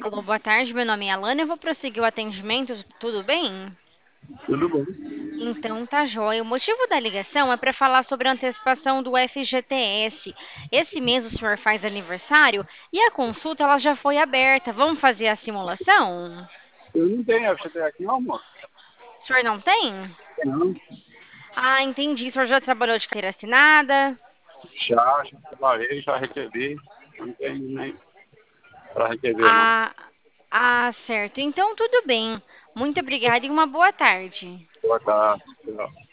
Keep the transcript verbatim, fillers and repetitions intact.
Alô, boa tarde. Meu nome é Alana. Eu vou prosseguir o atendimento. Tudo bem? Tudo bom. Então, tá joia. O motivo da ligação é para falar sobre a antecipação do F G T S. Esse mês o senhor faz aniversário e a consulta ela já foi aberta. Vamos fazer a simulação? Eu não tenho F G T aqui, não, moço. O senhor não tem? Não. Ah, entendi. O senhor já trabalhou de carteira assinada? Já, já trabalhei, já recebi. Não tenho nem para receber, não. Ah, ah, certo. Então, tudo bem. Muito obrigada e uma boa tarde. Boa tarde. Tchau.